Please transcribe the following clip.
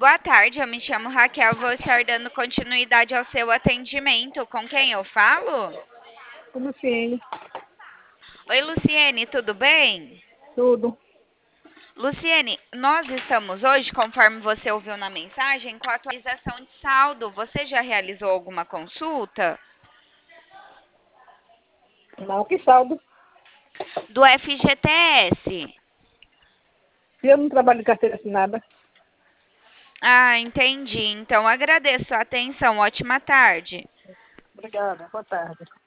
Boa tarde, eu me chamo Raquel, vou estar dando continuidade ao seu atendimento. Com quem eu falo? Com Luciene, Oi, Luciene, tudo bem? tudo. Luciene, nós estamos hoje, conforme você ouviu na mensagem, com a atualização de saldo. Você já realizou alguma consulta? Não, que saldo. Do FGTS. Se eu não trabalho de carteira assinada, Ah, entendi. Então agradeço a atenção. Ótima tarde. obrigada. Boa tarde.